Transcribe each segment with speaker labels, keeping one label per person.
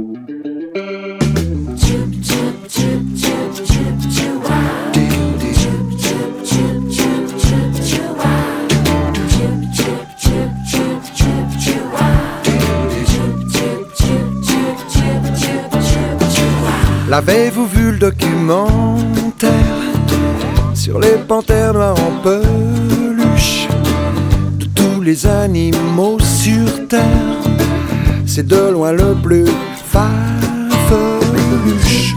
Speaker 1: L'avez-vous vu le documentaire sur les panthères noires en peluche? De tous les animaux sur terre, c'est de loin le plus farfeluche.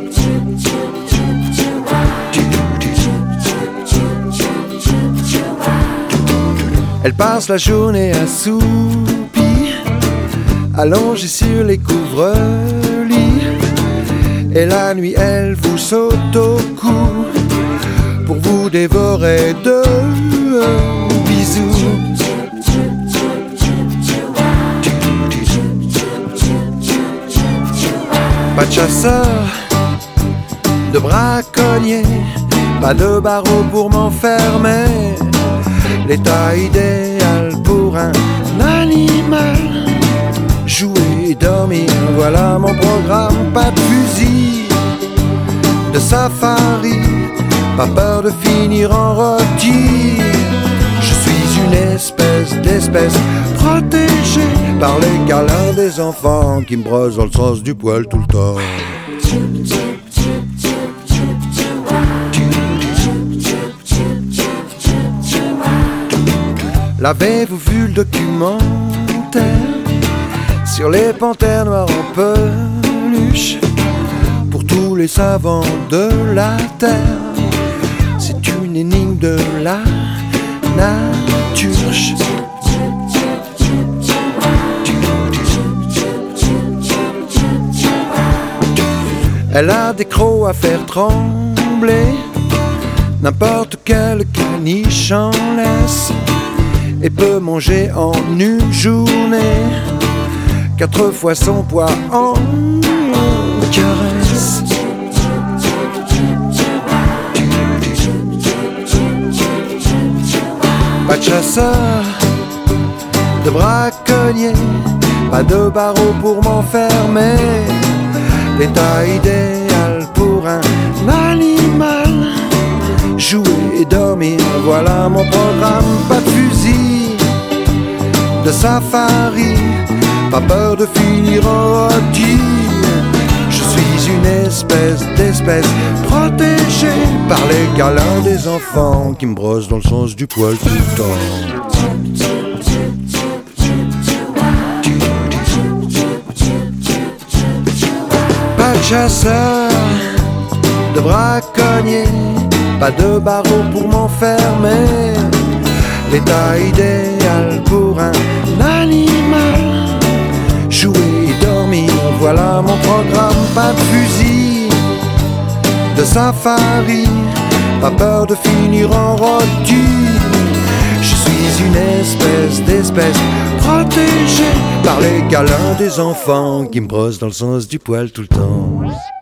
Speaker 1: Elle passe la journée assoupie, allongée sur les couvre-lits. Et la nuit, elle vous saute au cou pour vous dévorer de bisous. Pas de chasseur, de braconnier, pas de barreau pour m'enfermer. L'état idéal pour un animal. Jouer et dormir, voilà mon programme. Pas de fusil, de safari, pas peur de finir en rôti. Je suis une d'espèce protégée par les câlins des enfants qui me brossent dans le sens du poil tout le temps. L'avez-vous vu le documentaire sur les panthères noires en peluche? Pour tous les savants de la terre, c'est une énigme de la nature. Elle a des crocs à faire trembler n'importe quel caniche en laisse, et peut manger en une journée 4 fois son poids en caresse. Pas de chasseur, de braconnier, pas de barreau pour m'enfermer. L'état idéal pour un animal. Jouer et dormir, voilà mon programme. Pas de fusil, de safari, pas peur de finir en rôti. Je suis une d'espèce protégée par les câlins des enfants qui me brossent dans le sens du poil tout le temps. Pas de chasseur, de braconnier, pas de barreau pour m'enfermer. L'état idéal pour un animal. Jouer et dormir, voilà mon programme. Pas de fusil, de safari, pas peur de finir en rôti. Je suis une d'espèce protégée par les câlins des enfants qui me brossent dans le sens du poil tout le temps.